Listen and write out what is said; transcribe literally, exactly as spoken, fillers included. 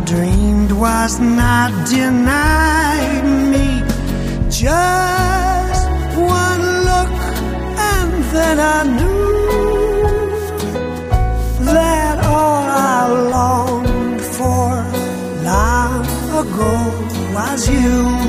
dreamed was not denied me. Just one look and then I knew that all I longed for long ago was you.